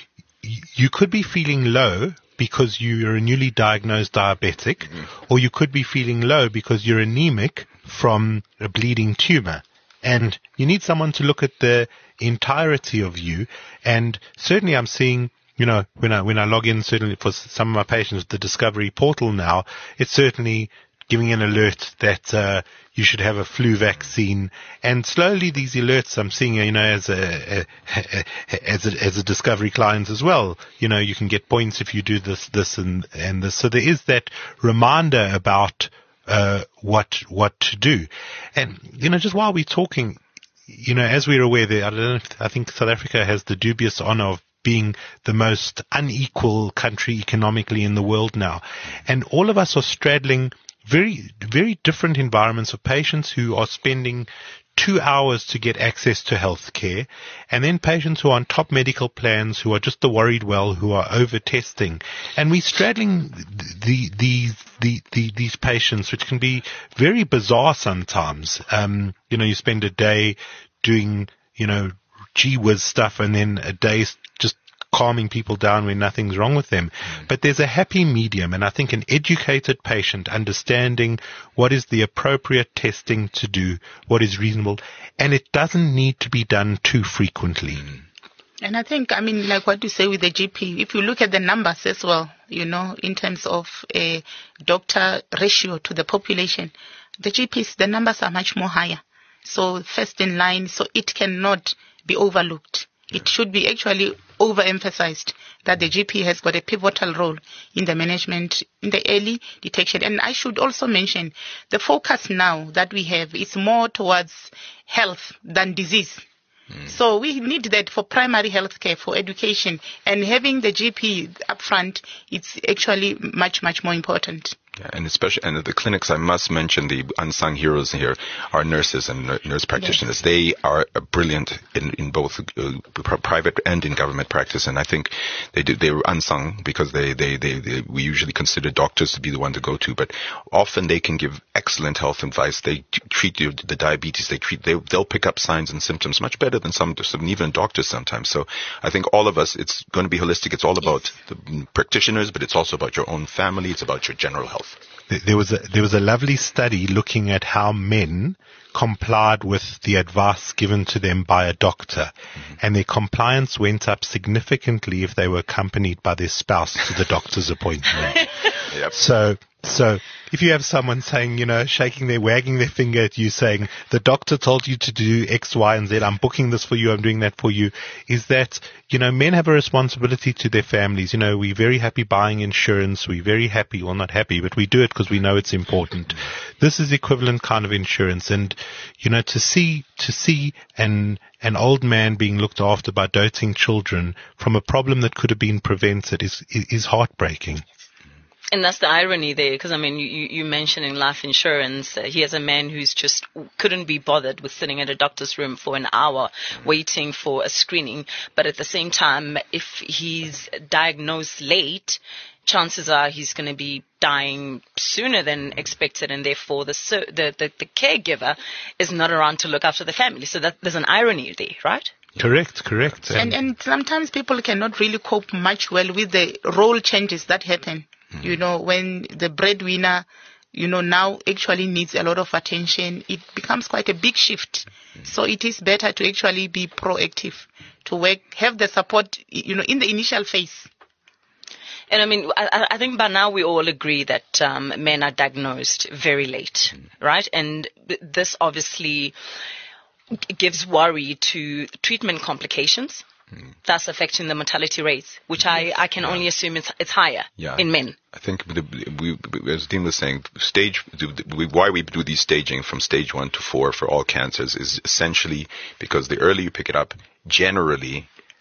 y- you could be feeling low because you're a newly diagnosed diabetic, mm-hmm. or you could be feeling low because you're anemic from a bleeding tumor. And you need someone to look at the entirety of you. And certainly I'm seeing, you know, when I, when I log in, certainly for some of my patients, the Discovery portal now, it's certainly giving an alert that uh, you should have a flu vaccine. And slowly these alerts I'm seeing, you know, as a, a, a as a as a Discovery client as well. You know, you can get points if you do this, this, and and this. So there is that reminder about uh what what to do. And you know, just while we're talking, you know, as we're aware, there, I don't know if, I think South Africa has the dubious honor of being the most unequal country economically in the world now, and all of us are straddling very, very different environments of patients who are spending two hours to get access to health care, and then patients who are on top medical plans, who are just the worried well, who are over testing. And we're straddling the, the, the, the, these patients, which can be very bizarre sometimes. Um, you know, you spend a day doing, you know, gee whiz stuff, and then a day just calming people down when nothing's wrong with them. Mm. But there's a happy medium, and I think an educated patient understanding what is the appropriate testing to do, what is reasonable, and it doesn't need to be done too frequently. Mm. And I think, I mean, like what you say with the G P, if you look at the numbers as well, you know, in terms of a doctor ratio to the population, the G Ps, the numbers are much more higher. So first in line, so it cannot be overlooked. It should be actually overemphasized that the G P has got a pivotal role in the management, in the early detection. And I should also mention the focus now that we have is more towards health than disease. Mm. So we need that for primary health care, for education, and having the G P up front, it's actually much, much more important. Yeah, and especially, and at the clinics, I must mention the unsung heroes here are nurses and nurse practitioners. Yes. They are brilliant in, in both uh, private and in government practice, and I think they do, they're unsung because they, they, they, they, we usually consider doctors to be the one to go to, but often they can give excellent health advice. They treat you, the diabetes, they treat, they, they'll pick up signs and symptoms much better than some, some even doctors sometimes. So I think all of us, it's going to be holistic. It's all about the practitioners, but it's also about your own family. It's about your general health. There was a, there was a lovely study looking at how men complied with the advice given to them by a doctor, mm-hmm. and their compliance went up significantly if they were accompanied by their spouse to the doctor's appointment. Yep. So, so if you have someone saying, you know, shaking their, wagging their finger at you saying, the doctor told you to do X, Y, and Z, I'm booking this for you, I'm doing that for you, is that, you know, men have a responsibility to their families. You know, we're very happy buying insurance. We're very happy, well, not happy, but we do it because we know it's important. This is equivalent kind of insurance. And, you know, to see, to see an, an old man being looked after by doting children from a problem that could have been prevented is, is heartbreaking. And that's the irony there, because, I mean, you, you mentioned in life insurance, uh, here's a man who's just couldn't be bothered with sitting at a doctor's room for an hour waiting for a screening. But at the same time, if he's diagnosed late, chances are he's going to be dying sooner than expected, and therefore the, the, the, the caregiver is not around to look after the family. So that, there's an irony there, right? Correct, correct. And, and sometimes people cannot really cope much well with the role changes that happen. Mm-hmm. You know, when the breadwinner, you know, now actually needs a lot of attention, it becomes quite a big shift. Mm-hmm. So it is better to actually be proactive, to work, have the support, you know, in the initial phase. And I mean, I, I think by now we all agree that um, men are diagnosed very late, mm-hmm. right? And this obviously gives worry to treatment complications. Mm. Thus affecting the mortality rates, which I, I can yeah. only assume it's, it's higher yeah. in men. I think, the, we, as Dean was saying, stage, we, why we do these staging from stage one to four for all cancers is essentially because the earlier you pick it up, generally,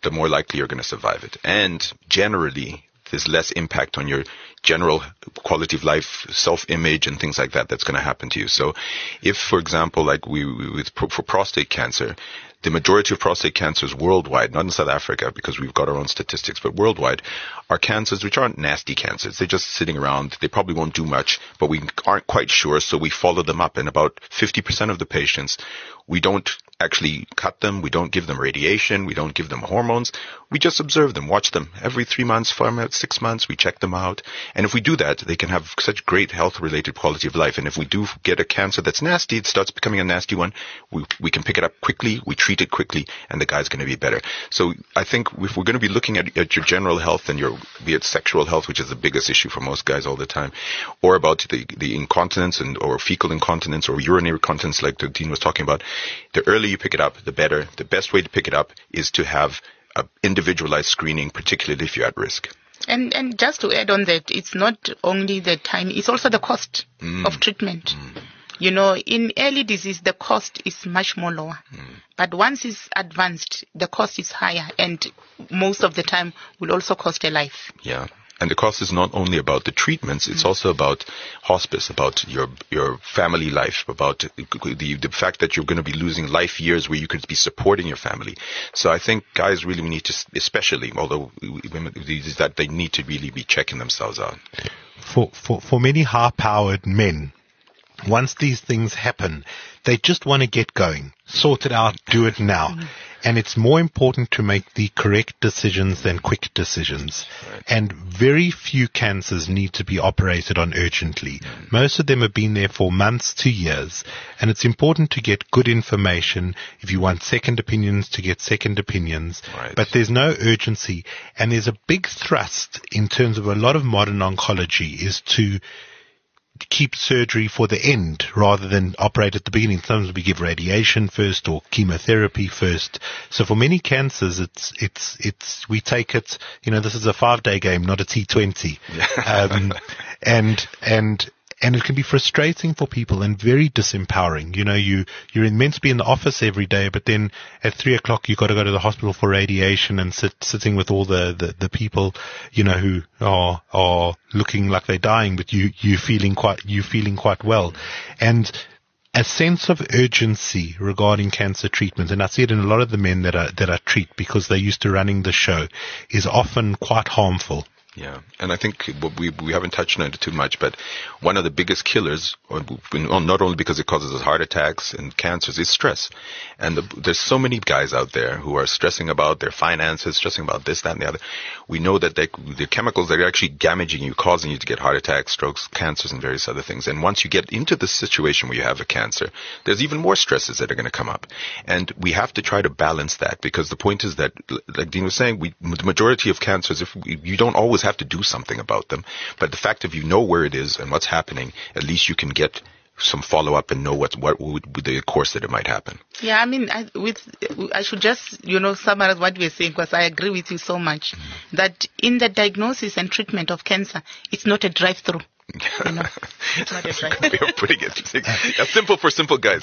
the more likely you're going to survive it. And generally, there's less impact on your general quality of life, self-image, and things like that that's going to happen to you. So if, for example, like we, we with for prostate cancer, the majority of prostate cancers worldwide, not in South Africa because we've got our own statistics, but worldwide, are cancers which aren't nasty cancers. They're just sitting around. They probably won't do much, but we aren't quite sure, so we follow them up. And about fifty percent of the patients, we don't actually cut them. We don't give them radiation. We don't give them hormones. We just observe them, watch them. Every three months, four months, six months, we check them out. And if we do that, they can have such great health-related quality of life. And if we do get a cancer that's nasty, it starts becoming a nasty one, we, we can pick it up quickly, we treat it quickly, and the guy's going to be better. So I think if we're going to be looking at, at your general health and your, be it sexual health, which is the biggest issue for most guys all the time, or about the, the incontinence and or fecal incontinence or urinary incontinence like the Dean was talking about, the earlier you pick it up, the better. The best way to pick it up is to have a individualized screening, particularly if you're at risk. And and just to add on that, it's not only the time, it's also the cost Mm. of treatment. Mm. You know, in early disease, the cost is much more lower. Mm. But once it's advanced, the cost is higher, and most of the time will also cost a life. Yeah. And the cost is not only about the treatments, it's mm. also about hospice, about your your family life, about the the fact that you're going to be losing life years where you could be supporting your family. So I think guys really need to, especially, although women, is that they need to really be checking themselves out. For, for, for many high-powered men, once these things happen, they just want to get going, sort it out, do it now. Mm. And it's more important to make the correct decisions than quick decisions. Right. And very few cancers need to be operated on urgently. Mm. Most of them have been there for months to years. And it's important to get good information. If you want second opinions, to get second opinions. Right. But there's no urgency. And there's a big thrust in terms of a lot of modern oncology is to keep surgery for the end rather than operate at the beginning. Sometimes we give radiation first or chemotherapy first. So for many cancers, it's, it's, it's, we take it, you know, this is a five day game, not a T twenty. um, and, and, and it can be frustrating for people and very disempowering. You know, you, you're meant to be in the office every day, but then at three o'clock you've got to go to the hospital for radiation and sit, sitting with all the, the, the people, you know, who are, are looking like they're dying, but you, you feeling quite, you feeling quite well. And a sense of urgency regarding cancer treatment, and I see it in a lot of the men that I, that I treat because they're used to running the show, is often quite harmful. Yeah, and I think we we haven't touched on it too much, but one of the biggest killers, or not only because it causes us heart attacks and cancers, is stress. And the, there's so many guys out there who are stressing about their finances, stressing about this, that, and the other. We know that they, the chemicals that are actually damaging you, causing you to get heart attacks, strokes, cancers, and various other things. And once you get into the situation where you have a cancer, there's even more stresses that are going to come up. And we have to try to balance that, because the point is that, like Dean was saying, we, the majority of cancers, if we, you don't always have to do something about them, but the fact of you know where it is and what's happening, at least you can get some follow-up and know what what would be the course that it might happen. Yeah, I mean, I, with I should just, you know, summarize what we're saying, because I agree with you so much, mm-hmm. that in the diagnosis and treatment of cancer, it's not a drive-through. You know, it's not a drive-through. Way of putting it. Yeah, simple for simple guys.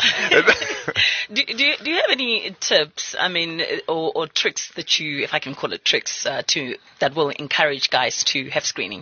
do, do, you, do you have any tips, I mean, or, or tricks that you, if I can call it tricks, uh, to that will encourage guys to have screening?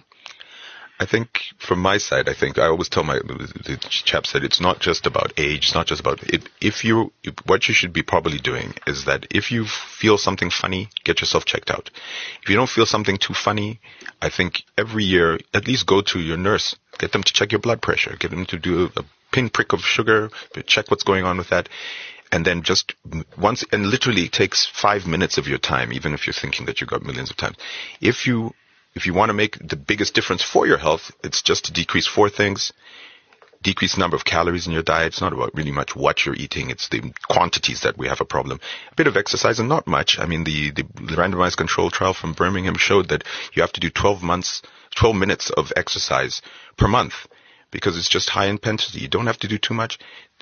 I think from my side, I think I always tell my the chaps that it's not just about age. It's not just about it. If you, if, what you should be probably doing is that if you feel something funny, get yourself checked out. If you don't feel something too funny, I think every year at least go to your nurse, get them to check your blood pressure, get them to do a, a pinprick of sugar, check what's going on with that. And then just once, and literally it takes five minutes of your time, even if you're thinking that you got millions of times. If you If you want to make the biggest difference for your health, it's just to decrease four things. Decrease the number of calories in your diet. It's not about really much what you're eating. It's the quantities that we have a problem. A bit of exercise and not much. I mean, the, the randomized control trial from Birmingham showed that you have to do twelve months, twelve minutes of exercise per month, because it's just high intensity. You don't have to do too much.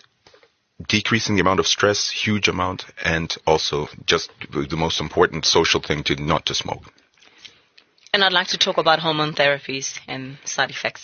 Decreasing the amount of stress, huge amount, and also just the most important social thing, to not to smoke. And I'd like to talk about hormone therapies and side effects.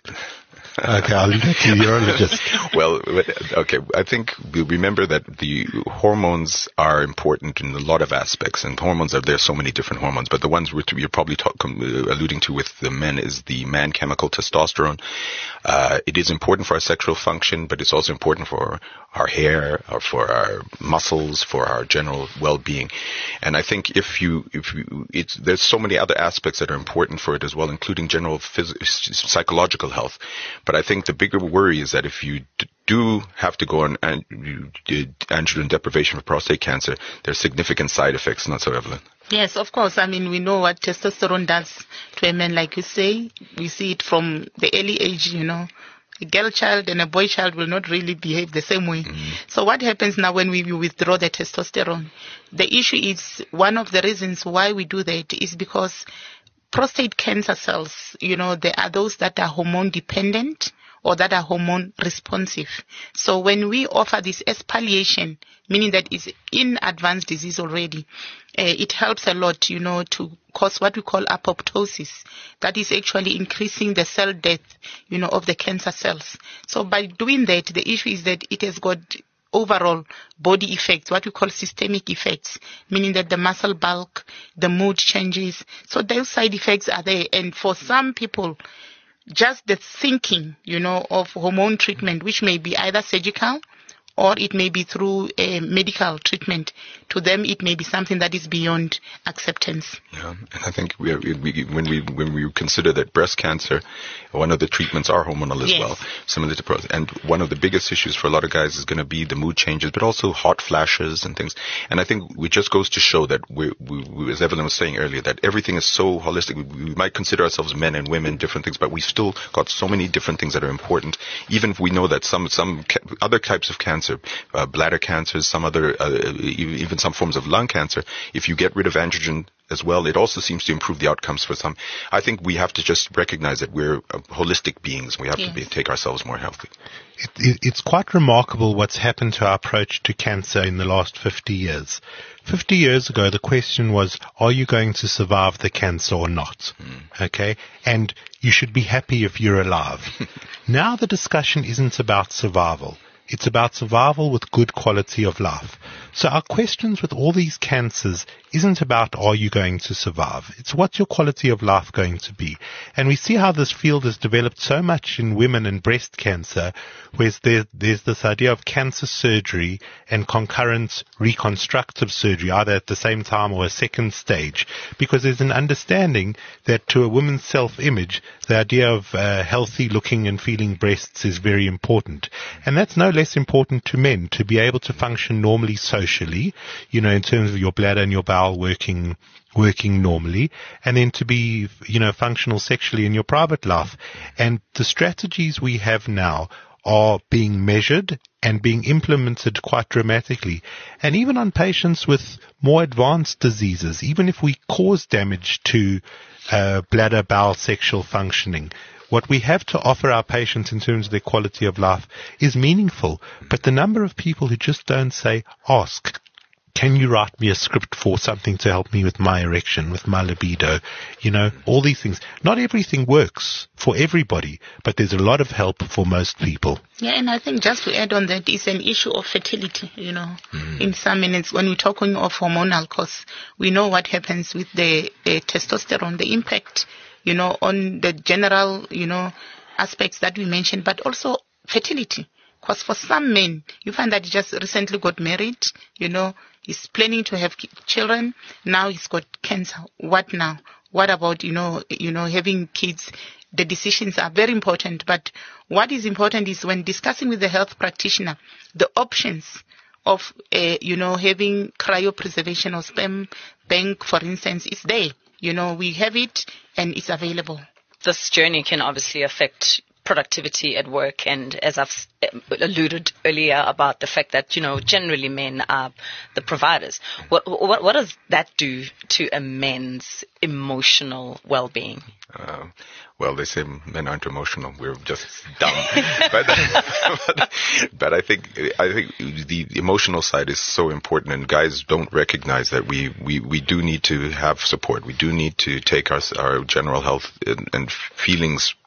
Okay, I'll leave that to the urologist. Well, okay, I think we remember that the hormones are important in a lot of aspects, and hormones are, there are so many different hormones, but the ones which you're probably talk, alluding to with the men is the man chemical testosterone. Uh, it is important for our sexual function, but it's also important for our hair, or for our muscles, for our general well-being. And I think if you, if you, it's, there's so many other aspects that are important for it as well, including general phys- psychological health. But I think the bigger worry is that if you d- do have to go on and you did androgen deprivation for prostate cancer, there's significant side effects, not so, Evelyn? Yes, of course. I mean, we know what testosterone does to a man, like you say. We see it from the early age, you know. A girl child and a boy child will not really behave the same way. Mm-hmm. So what happens now when we withdraw the testosterone? The issue is, one of the reasons why we do that is because prostate cancer cells, you know, there are those that are hormone dependent or that are hormone responsive. So when we offer this as palliation, meaning that it's in advanced disease already, uh, it helps a lot, you know, to cause what we call apoptosis. That is actually increasing the cell death, you know, of the cancer cells. So by doing that, the issue is that it has got overall body effects, what we call systemic effects, meaning that the muscle bulk, the mood changes. So those side effects are there. And for some people, just the thinking, you know, of hormone treatment, which may be either surgical or it may be through a medical treatment, to them it may be something that is beyond acceptance. Yeah, and I think we, are, we when we when we consider that breast cancer, one of the treatments are hormonal as yes. well, similar to prostate. And one of the biggest issues for a lot of guys is going to be the mood changes, but also hot flashes and things. And I think it just goes to show that we, we, we as Evelyn was saying earlier, that everything is so holistic. We, we might consider ourselves men and women, different things, but we've still got so many different things that are important. Even if we know that some some ca- other types of cancer, Uh, bladder cancers, some other, uh, even some forms of lung cancer, if you get rid of androgen as well, it also seems to improve the outcomes for some. I think we have to just recognize that we're uh, holistic beings. We have yes. to be, take ourselves more healthy. It, it, it's quite remarkable what's happened to our approach to cancer in the last fifty years. fifty years ago, the question was, are you going to survive the cancer or not? Mm. Okay? And you should be happy if you're alive. Now the discussion isn't about survival. It's about survival with good quality of life. So our questions with all these cancers isn't about, are you going to survive? It's what's your quality of life going to be? And we see how this field has developed so much in women and breast cancer, where there, there's this idea of cancer surgery and concurrent reconstructive surgery, either at the same time or a second stage, because there's an understanding that to a woman's self-image, the idea of uh, healthy looking and feeling breasts is very important. And that's no less important to men, to be able to function normally socially, you know, in terms of your bladder and your bowel working working normally, and then to be, you know, functional sexually in your private life. And the strategies we have now are being measured and being implemented quite dramatically. And even on patients with more advanced diseases, even if we cause damage to uh, bladder, bowel, sexual functioning, what we have to offer our patients in terms of their quality of life is meaningful. But the number of people who just don't say, ask, can you write me a script for something to help me with my erection, with my libido? You know, all these things. Not everything works for everybody, but there's a lot of help for most people. Yeah, and I think just to add on that, it's an issue of fertility, you know. Mm. In some minutes, when we're talking of hormonal cause, we know what happens with the, the testosterone, the impact, you know, on the general, you know, aspects that we mentioned, but also fertility. Because for some men, you find that he just recently got married, you know, he's planning to have children. Now he's got cancer. What now? What about, you know, you know, having kids? The decisions are very important. But what is important is when discussing with the health practitioner, the options of, uh, you know, having cryopreservation or sperm bank, for instance, is there. You know, we have it and it's available. This journey can obviously affect productivity at work, and as I've alluded earlier about the fact that, you know, generally men are the providers. What what, what does that do to a man's emotional well-being? Uh, well, they say men aren't emotional. We're just dumb. but, but, but I think I think the emotional side is so important, and guys don't recognize that we, we, we do need to have support. We do need to take our our general health and, and feelings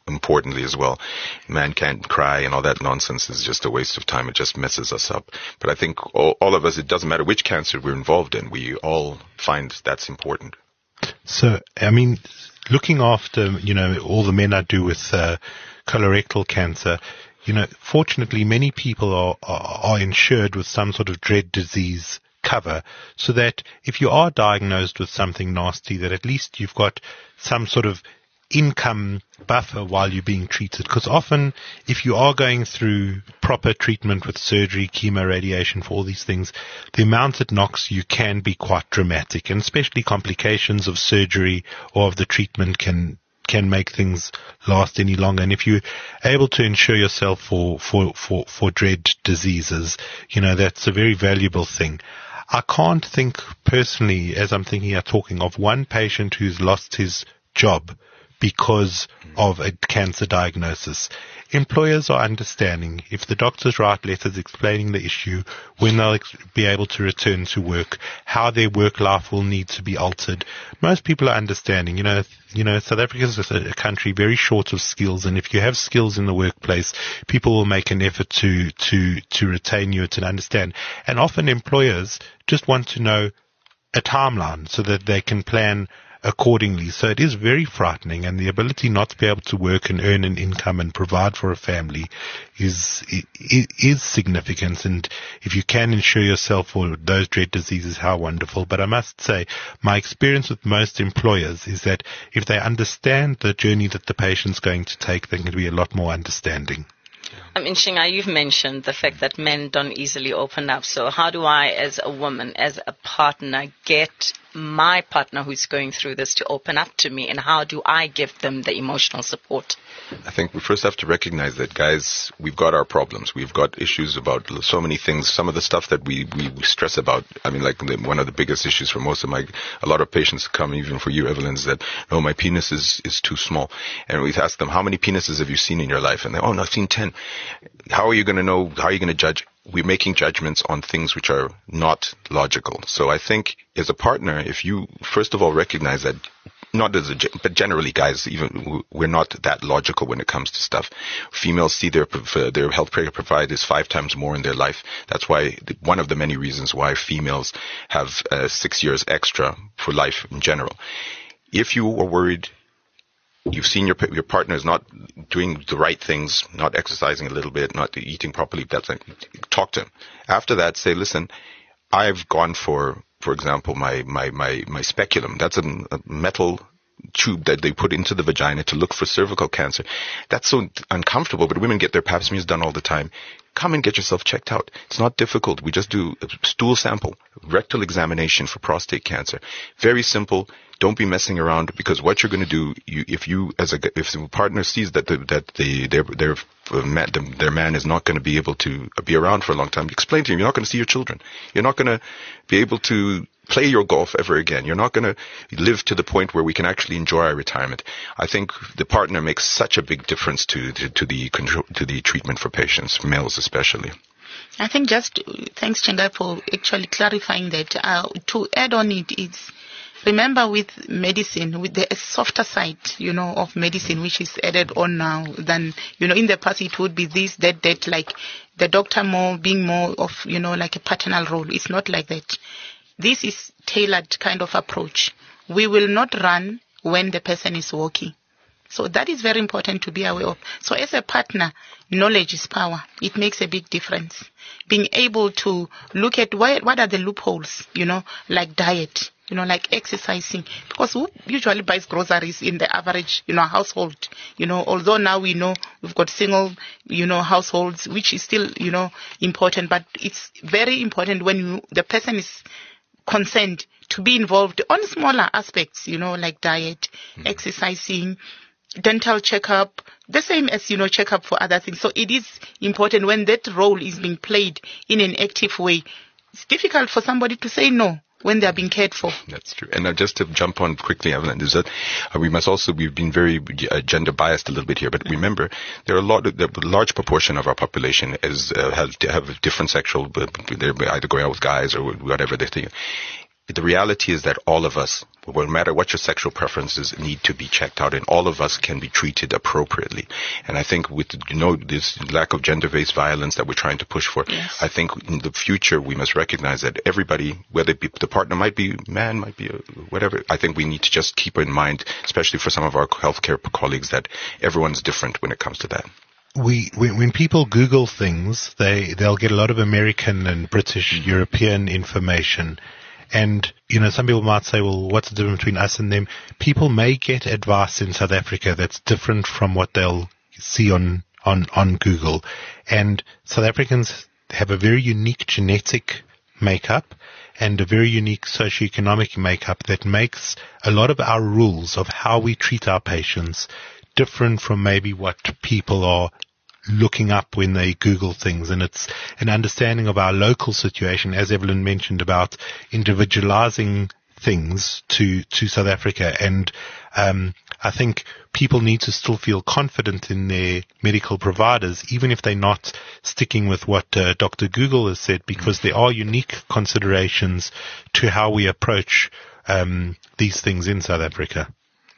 importantly as well. Man can't cry and all that nonsense is just a waste of time. It just messes us up. But I think all, all of us, it doesn't matter which cancer we're involved in, we all find that's important. So, I mean, looking after, you know, all the men I do with uh, colorectal cancer, you know, fortunately many people are, are, are insured with some sort of dread disease cover, so that if you are diagnosed with something nasty, that at least you've got some sort of income buffer while you're being treated. Because often, if you are going through proper treatment with surgery, chemo, radiation, for all these things, the amount it knocks you can be quite dramatic, and especially complications of surgery or of the treatment can can make things last any longer. And if you're able to insure yourself for for for for dread diseases, you know, that's a very valuable thing. I can't think personally, as I'm thinking here, talking of one patient who's lost his job because of a cancer diagnosis. Employers are understanding. If the doctors write letters explaining the issue, when they'll ex- be able to return to work, how their work life will need to be altered, most people are understanding. You know, you know, South Africa is a country very short of skills, and if you have skills in the workplace, people will make an effort to to to retain you, to understand. And often employers just want to know a timeline so that they can plan accordingly. So it is very frightening, and the ability not to be able to work and earn an income and provide for a family is is, is significant. And if you can insure yourself for those dread diseases, how wonderful. But I must say, my experience with most employers is that if they understand the journey that the patient's going to take, they can be a lot more understanding. I mean, Shinga, you've mentioned the fact that men don't easily open up. So how do I, as a woman, as a partner, get my partner who's going through this to open up to me, and how do I give them the emotional support? I think we first have to recognize that, guys, we've got our problems. We've got issues about so many things. Some of the stuff that we, we stress about, I mean, like the, one of the biggest issues for most of my, a lot of patients come, even for you, Evelyn, is that, no, my penis is, is too small. And we ask them, how many penises have you seen in your life? And they, oh, no, I've seen ten. How are you going to know, how are you going to judge? We're making judgments on things which are not logical. So I think as a partner, if you first of all recognize that, not as a, but generally, guys, even we're not that logical when it comes to stuff. Females see their their health care providers five times more in their life. That's why one of the many reasons why females have uh, six years extra for life in general. If you are worried, you've seen your your partner is not doing the right things, not exercising a little bit, not eating properly, that's like, talk to him. After that, say, listen, I've gone for, for example, my, my, my, my speculum. That's a, a metal tube that they put into the vagina to look for cervical cancer. That's so uncomfortable, but women get their pap smears done all the time. Come and get yourself checked out. It's not difficult. We just do a stool sample, rectal examination for prostate cancer. Very simple. Don't be messing around, because what you're going to do, you, if you, as a, if the partner sees that the, that the, their, their, man, their man is not going to be able to be around for a long time, explain to him, you're not going to see your children. You're not going to be able to play your golf ever again. You're not going to live to the point where we can actually enjoy our retirement. I think the partner makes such a big difference to, to, to the control, to the treatment for patients, males especially. I think just, thanks Chinga for actually clarifying that. Uh, to add on it, it's, remember with medicine, with the softer side, you know, of medicine, which is added on now than, you know, in the past it would be this, that, that, like the doctor more being more of, you know, like a paternal role. It's not like that. This is tailored kind of approach. We will not run when the person is walking. So that is very important to be aware of. So as a partner, knowledge is power. It makes a big difference. Being able to look at what, what are the loopholes, you know, like diet, you know, like exercising. Because who usually buys groceries in the average, you know, household? You know, although now we know we've got single, you know, households, which is still, you know, important. But it's very important when you, the person is concerned to be involved on smaller aspects, you know, like diet, mm. exercising, dental checkup, the same as, you know, checkup for other things. So it is important when that role is being played in an active way. It's difficult for somebody to say no when they are being cared for. That's true. And uh, just to jump on quickly, Evelyn, is that uh, we must also, we've been very uh, gender biased a little bit here, but remember, there are a lot, of, a large proportion of our population is, uh, have, have different sexual, they're either going out with guys or whatever they're thinking. the reality is that all of us, no matter what your sexual preferences, need to be checked out, and all of us can be treated appropriately. And I think with, you know, this lack of gender-based violence that we're trying to push for, yes. I think in the future we must recognize that everybody, whether it be the partner might be man, might be a, whatever, I think we need to just keep in mind, especially for some of our healthcare colleagues, that everyone's different when it comes to that. We, when, when people Google things, they, they'll get a lot of American and British, mm-hmm. European information. And, you know, some people might say, well, what's the difference between us and them? People may get advice in South Africa that's different from what they'll see on, on, on Google. And South Africans have a very unique genetic makeup and a very unique socioeconomic makeup that makes a lot of our rules of how we treat our patients different from maybe what people are looking up when they Google things. And it's an understanding of our local situation, as Evelyn mentioned, about individualizing things to, to South Africa. And um, I think people need to still feel confident in their medical providers, even if they're not sticking with what uh, Doctor Google has said, because there are unique considerations to how we approach um, these things in South Africa.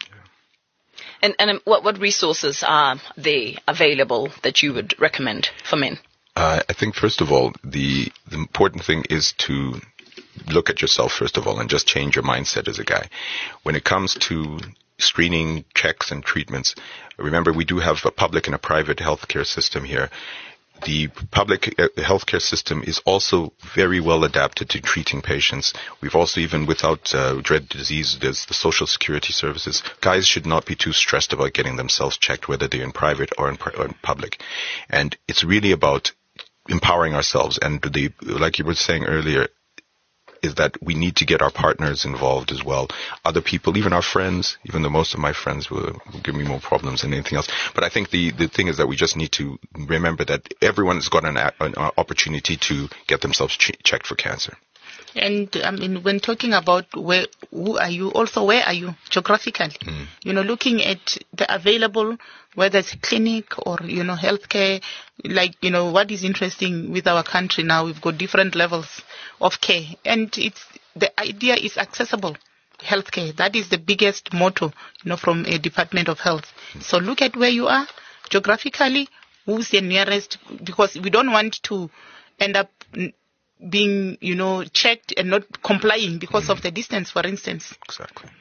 And, and what, what resources are there available that you would recommend for men? Uh, I think, first of all, the, the important thing is to look at yourself, first of all, and just change your mindset as a guy. When it comes to screening, checks, and treatments, remember, we do have a public and a private healthcare system here. The public healthcare system is also very well adapted to treating patients. We've also, even without uh, dread disease, there's the social security services. Guys should not be too stressed about getting themselves checked, whether they're in private or in, or in public. And it's really about empowering ourselves. And the, like you were saying earlier, is that we need to get our partners involved as well. Other people, even our friends, even though most of my friends will, will give me more problems than anything else. But I think the, the thing is that we just need to remember that everyone has got an, an opportunity to get themselves ch- checked for cancer. And I mean, when talking about where, who are you, also where are you geographically? Mm. You know, looking at the available, whether it's clinic or, you know, healthcare, like, you know, what is interesting with our country now, we've got different levels of care. And it's, the idea is accessible healthcare. That is the biggest motto, you know, from a Department of Health. Mm. So look at where you are geographically, who's the nearest, because we don't want to end up being, you know, checked and not complying because mm. of the distance, for instance. Exactly.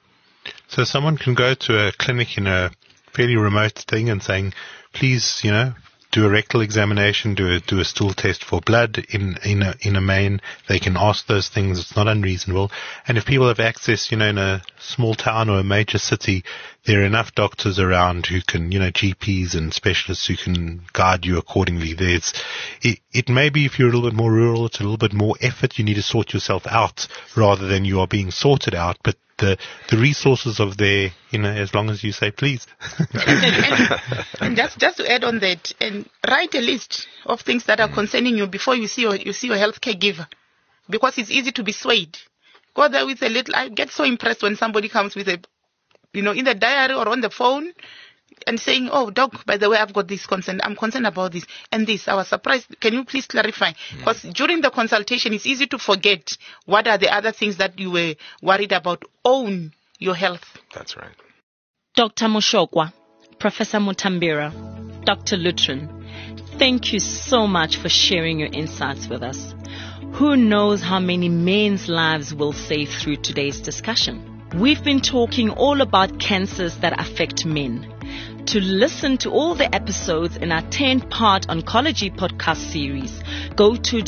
So someone can go to a clinic in a fairly remote thing and saying, please, you know, do a rectal examination, do a, do a stool test for blood in, in a, in a main. They can ask those things. It's not unreasonable. And if people have access, you know, in a small town or a major city, there are enough doctors around who can, you know, G Ps and specialists who can guide you accordingly. There's, it, it may be if you're a little bit more rural, it's a little bit more effort. You need to sort yourself out rather than you are being sorted out. But the, the resources of there, you know, as long as you say please. and, and just, just to add on that, and write a list of things that are mm. concerning you before you see your, you see your healthcare giver, because it's easy to be swayed. Go there with a little, I get so impressed when somebody comes with a, you know, in the diary or on the phone and saying, oh, doc, by the way, I've got this concern. I'm concerned about this and this. I was surprised. Can you please clarify? Because mm. during the consultation, it's easy to forget what are the other things that you were worried about. Own your health. That's right. Doctor Mushokwa, Professor Mutambira, Doctor Lutrin, thank you so much for sharing your insights with us. Who knows how many men's lives we'll save through today's discussion? We've been talking all about cancers that affect men. To listen to all the episodes in our ten-part oncology podcast series, go to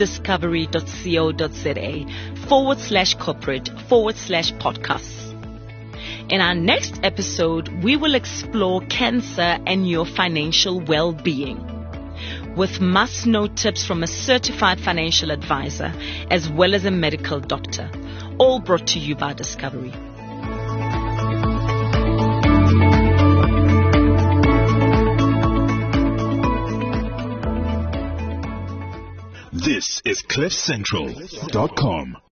discovery.co.za forward slash corporate forward slash podcasts. In our next episode, we will explore cancer and your financial well-being, with must-know tips from a certified financial advisor as well as a medical doctor, all brought to you by Discovery. This is cliff central dot com.